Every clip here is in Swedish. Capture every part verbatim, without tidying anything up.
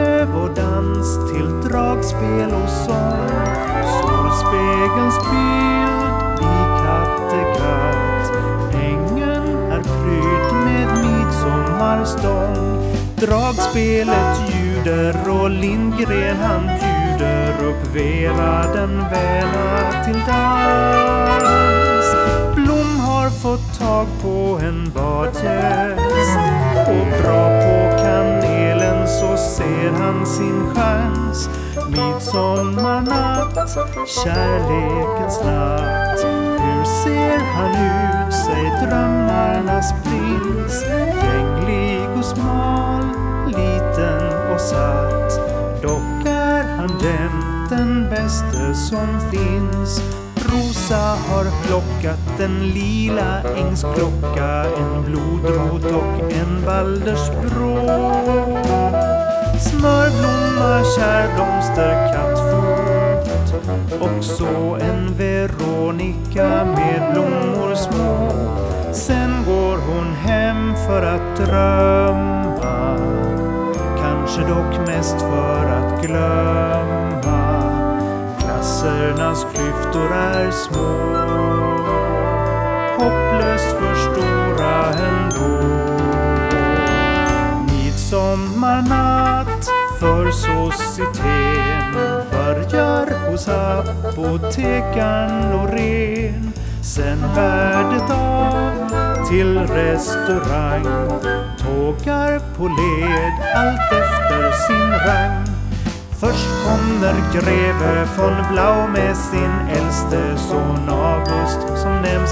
öv och dans till dragspel och sång. Solspegelns bild i Kattegatt. Ängen är pryd med midsommarstång. Dragspelet ljuder och Lindgren han bjuder upp Vera den väla till dans. Blom har fått tag på en badgäst och bra på kanelen så ser han sin chans. Midsommarnatt, kärlekens natt. Hur ser han ut, säg drömmarnas prins? Gänglig och smal, liten och satt. Dock är han jämt den bäste som finns. Rosa har plockat en lila ängsklocka, en blodrot och en baldersbrå. Smörblomma, kärblomster, kattfot och så en Veronica med blommor små. Sen går hon hem för att drömma, kanske dock mest för att glömma. Klassernas klyftor är små, hopplöst för stora ändå. Midsommarnatt för societeten börjar hos apotekaren Norén. Sen värdet av till restaurang, tågar på led allt efter sin rang. Först kommer greve von Blau med sin äldste son August som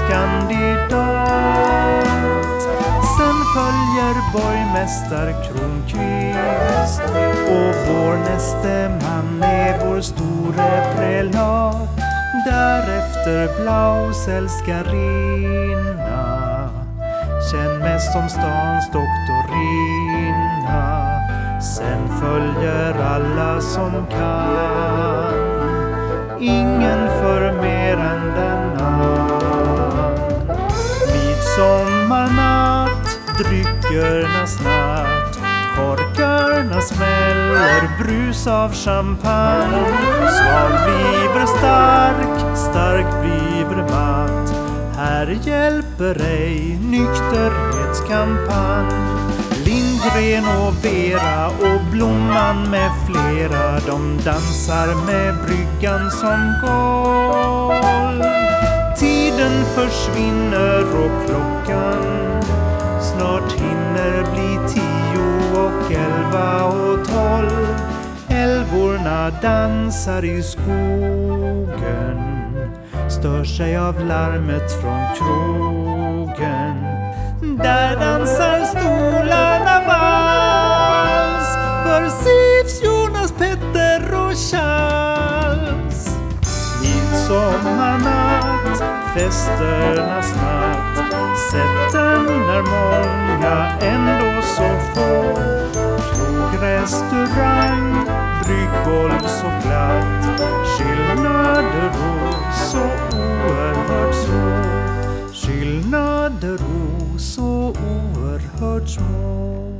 nämndskandidat. Sen följer borgmästare Kronqvist och vår näste man är vår store prelat. Därefter Blaus älskarinna, känd mest som stans doktorina. Sen följer alla som kan, ingen för mer än denna. Midsommarnatt, dryckernas natt. Korkarna smäller, brus av champagne. Svag bliver stark, stark bliver matt. Här hjälper ej nykterhetskampanj. Lindgren och Vera och Blomman med flera, de dansar med bryggan som golv. Tiden försvinner och klockan snart hinner bli tio och elva och tolv. Älvorna dansar i skogen, stör sig av larmet från krogen. Där dansar stolarna vals för Sivs, Jonas, Petter och Charles. Midsommarnatt, festernas natt. Sätten är många, ändå så få. Krog, restaurang, brygggolv så glatt. Skillnader och så oerhört små. Skillnader och så oerhört små.